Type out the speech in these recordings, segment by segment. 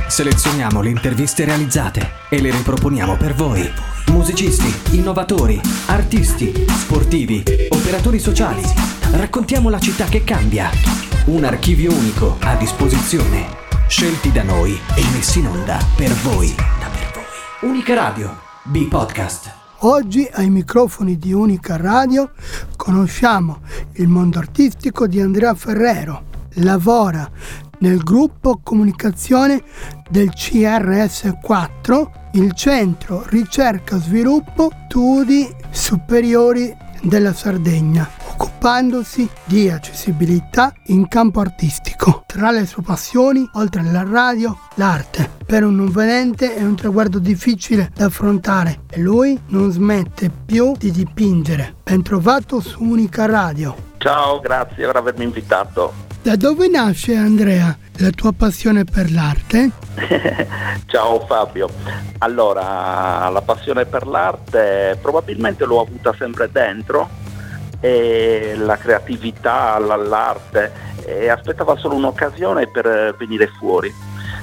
Selezioniamo le interviste realizzate e le riproponiamo per voi. Musicisti, innovatori, artisti, sportivi, operatori sociali. Raccontiamo la città che cambia. Un archivio unico a disposizione. Scelti da noi e messi in onda per voi. Unica Radio, B-Podcast. Oggi ai microfoni di Unica Radio conosciamo il mondo artistico di Andrea Ferrero. Lavora nel gruppo comunicazione del CRS4, il Centro Ricerca Sviluppo Studi Superiori della Sardegna, occupandosi di accessibilità in campo artistico. Tra le sue passioni, oltre alla radio, l'arte. Per un non vedente è un traguardo difficile da affrontare e lui non smette più di dipingere. Ben trovato su Unica Radio. Ciao, grazie per avermi invitato. Da dove nasce, Andrea, la tua passione per l'arte? Ciao Fabio. Allora, la passione per l'arte probabilmente l'ho avuta sempre dentro, e la creatività, l'arte, e aspettava solo un'occasione per venire fuori.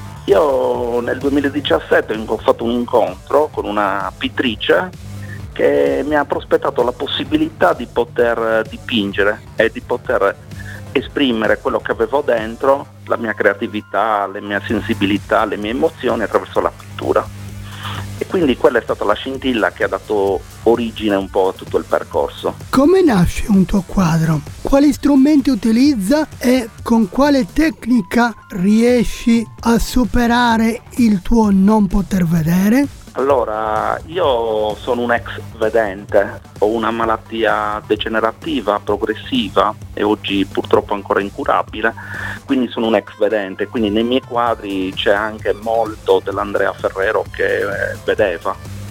Io nel 2017 ho fatto un incontro con una pittrice che mi ha prospettato la possibilità di poter dipingere e di poter esprimere quello che avevo dentro, la mia creatività, le mie sensibilità, le mie emozioni attraverso la pittura. E quindi quella è stata la scintilla che ha dato origine un po' a tutto il percorso. Come nasce un tuo quadro? Quali strumenti utilizza e con quale tecnica riesci a superare il tuo non poter vedere? Allora, io sono un ex vedente, ho una malattia degenerativa, progressiva e oggi purtroppo ancora incurabile, quindi sono un ex vedente, quindi nei miei quadri c'è anche molto dell'Andrea Ferrero che vedeva.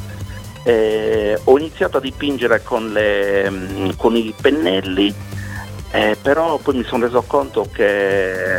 Ho iniziato a dipingere con i pennelli, però poi mi sono reso conto che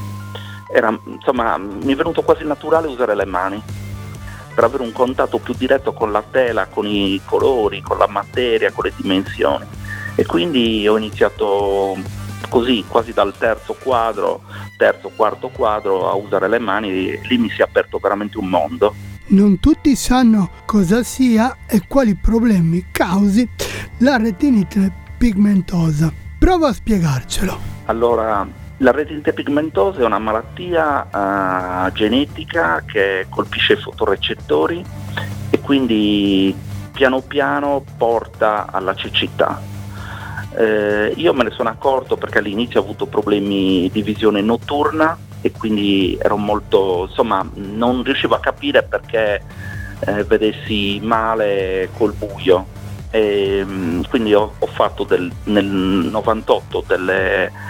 mi è venuto quasi naturale usare le mani, per avere un contatto più diretto con la tela, con i colori, con la materia, con le dimensioni. E quindi ho iniziato così, quasi dal terzo, quarto quadro, a usare le mani, e lì mi si è aperto veramente un mondo. Non tutti sanno cosa sia e quali problemi causi la retinite pigmentosa. Prova a spiegarcelo. Allora, la retinite pigmentosa è una malattia genetica che colpisce i fotorecettori e quindi piano piano porta alla cecità. Io me ne sono accorto perché all'inizio ho avuto problemi di visione notturna e quindi ero non riuscivo a capire perché vedessi male col buio. Quindi ho fatto nel 98 delle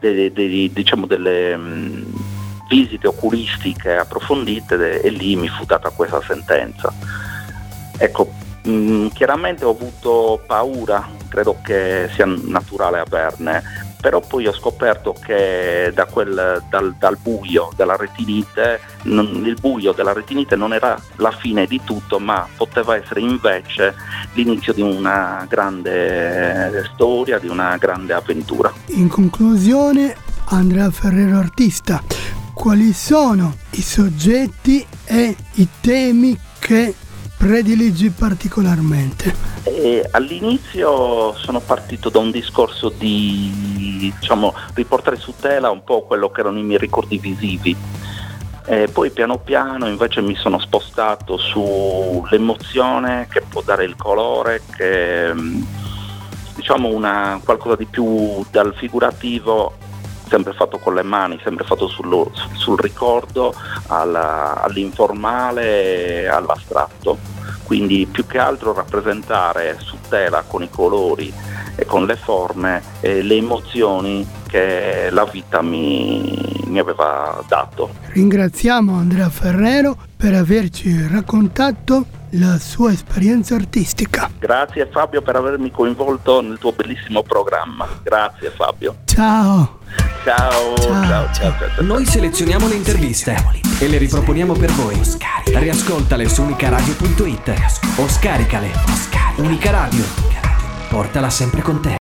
visite oculistiche approfondite e lì mi fu data questa sentenza. Ecco, chiaramente ho avuto paura, credo che sia naturale averne, però poi ho scoperto che dal buio della retinite, il buio della retinite non era la fine di tutto, ma poteva essere invece l'inizio di una grande storia, di una grande avventura. In conclusione, Andrea Ferrero artista, quali sono i soggetti e i temi che prediligi particolarmente? All'inizio sono partito da un discorso di riportare su tela un po' quello che erano i miei ricordi visivi. Poi piano piano invece mi sono spostato sull'emozione che può dare il colore, che qualcosa di più dal figurativo, sempre fatto con le mani, sempre fatto sul ricordo, all'informale e all'astratto. Quindi più che altro rappresentare su tela con i colori e con le forme le emozioni che la vita mi aveva dato. Ringraziamo Andrea Ferrero per averci raccontato la sua esperienza artistica. Grazie Fabio per avermi coinvolto nel tuo bellissimo programma. Grazie Fabio. Ciao. Ciao. Noi selezioniamo le interviste e le riproponiamo per voi. Riascoltale su unicaradio.it o scaricale. Unica Radio, portala sempre con te.